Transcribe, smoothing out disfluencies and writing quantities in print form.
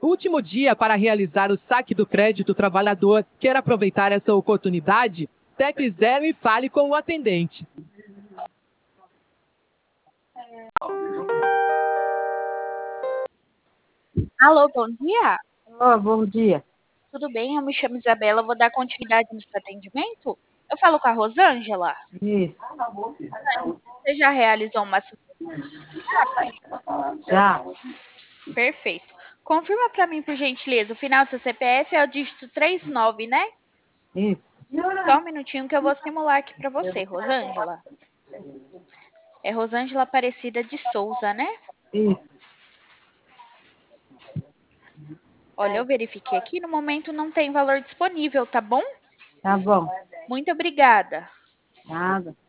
último dia para realizar o saque do crédito trabalhador. Quer aproveitar essa oportunidade? Tepe 0 e fale com o atendente. Alô, bom dia. Oh, bom dia. Tudo bem? Eu me chamo Isabela, vou dar continuidade no seu atendimento. Eu falo com a Rosângela. Isso. Você já realizou uma Já. Perfeito. Confirma para mim, por gentileza, o final do seu CPF é o dígito 39, né? Isso. Só um minutinho que eu vou simular aqui para você, Rosângela. É Rosângela Aparecida de Souza, né? Isso. Olha, eu verifiquei aqui, no momento não tem valor disponível, tá bom? Tá bom. Muito obrigada. Nada.